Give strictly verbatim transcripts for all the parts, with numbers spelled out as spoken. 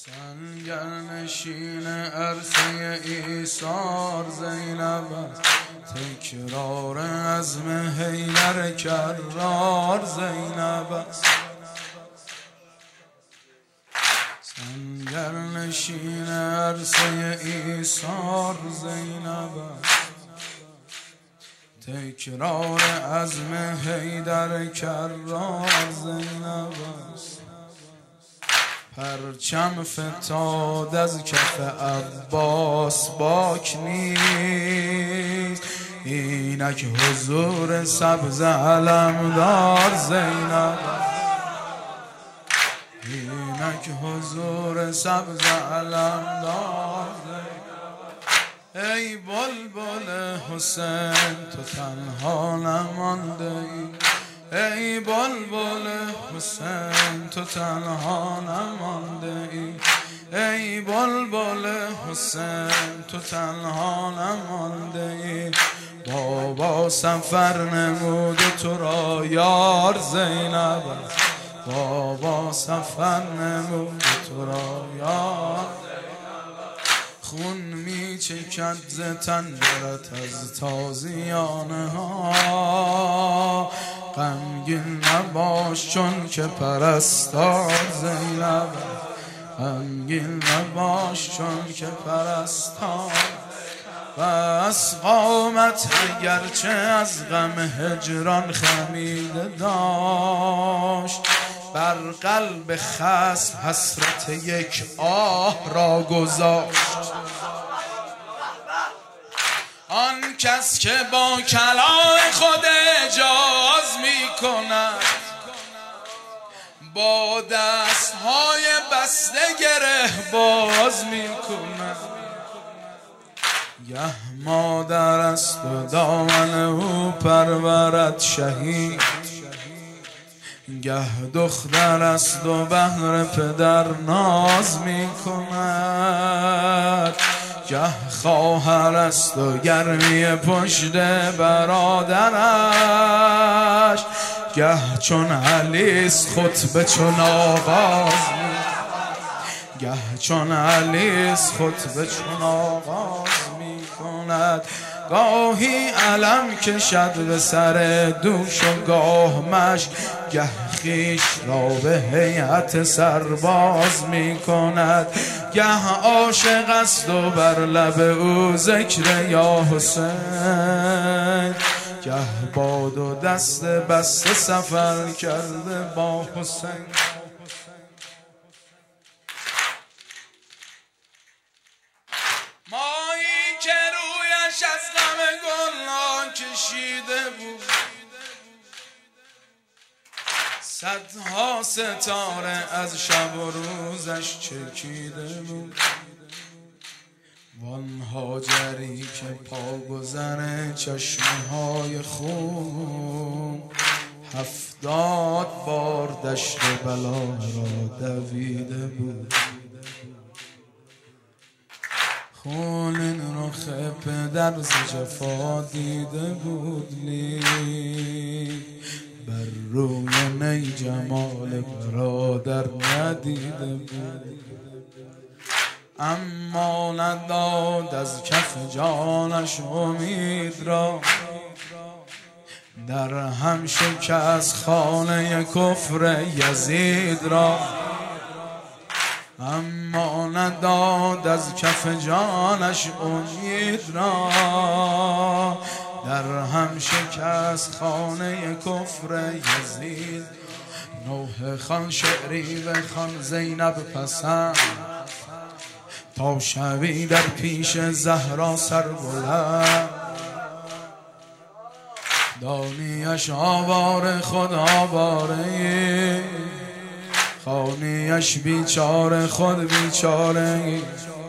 سنگرنشین عرصه ایثار زینب است، تکرار عزم حیدر کرار زینب است. سنگرنشین عرصه ایثار زینب است، تکرار عزم حیدر کرار زینب است. پرچم فتاد از کف عباس باک نیست، اینک حضور سبز علمدار زینب است، اینک حضور سبز علمدار زینب است. ای بلبل حسین تو تنها نمانده ای، ای بلبل حسین تو تنها نمانده ای، ای بلبل حسین تو تنها نمانده ای. بابا سفر نمود تو را یار زینب است، بابا سفر نمود تو را یار. خون می چکد ز تن برت از تازیانه ها، غمگین نباش چون که پرستار زینب، غمگین نباش چون که پرستار. بس قامت اگرچه از غم هجران خمیده داشت، بر قلب خصم حسرت یک آه را گذاشت. آن کس که با کلام خود اجاز می کند، با دستهای بسته گره باز می کند. گه مادر است و دامن او پرورد شهید، گه دختر است و بهر پدر ناز می کند، گه خواهر است و گرمی پشت برادرش، گه چون علیس خطبه چون آغاز می گه چون علیس خطبه چون آغاز می کند. گاهی علم کشد به سر دوش و گاه مشک، گه خویش را به هیئت سرباز می کند. گه عاشق است و بر لب او ذکر یا حسین، گه با دو دست بسته سفر کرده با حسین. مایی که رویش از غم گلان کشیده بود، صدها ستاره از شب و روزش چکیده بود. وان هاجری که پا گذر چشمه های خون، هفتاد بار دشت بلا را دویده بود. خون رخ پدر ز جفا دیده بود، لیک بر روی نی جمال برادر ندیده بود. اما نداد از کف جانش امید را، در هم شکست خانه کفر یزید را. اما نداد از کف جانش امید را، در هم شکست خانه کفر یزید. نوح خان شعری بخوان زینب پسند، تا شوی در پیش زهرا سربلند. دانیش آواره خود آواره، خانیش بیچاره خود بیچاره.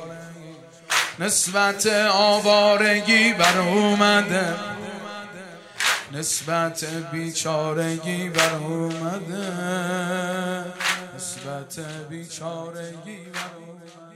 نسبت آوارگی بر اومده، نسبت بیچارگی بر اومده، نسبت بیچارگی بر اومده.